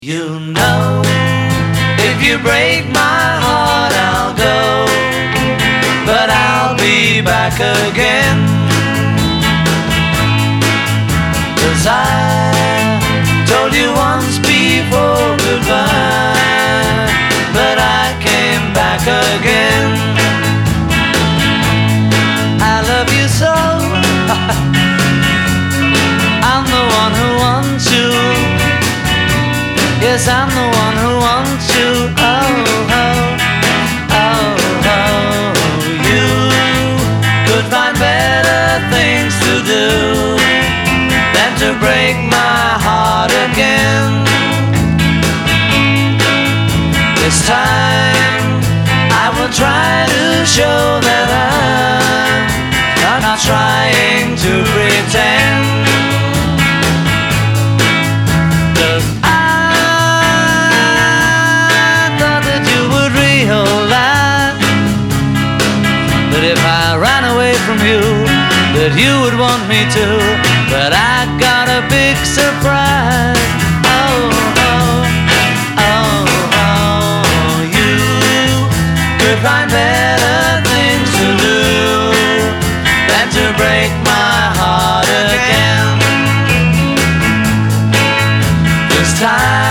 You know, if you break my heart, I'll go, but I'll be back again. 'Cause I told you once before goodbye, but I came back again. I love you so, I'm the one who wants you. Yes, I'm the one who wants you. Oh, oh, oh, oh. You could find better things to do than to break my heart again. This time I will try to show that I'm not trying to pretend. But if I ran away from you, that you would want me to. But I got a big surprise. Oh, oh, oh, oh. You could find better things to do than to break my heart again. This time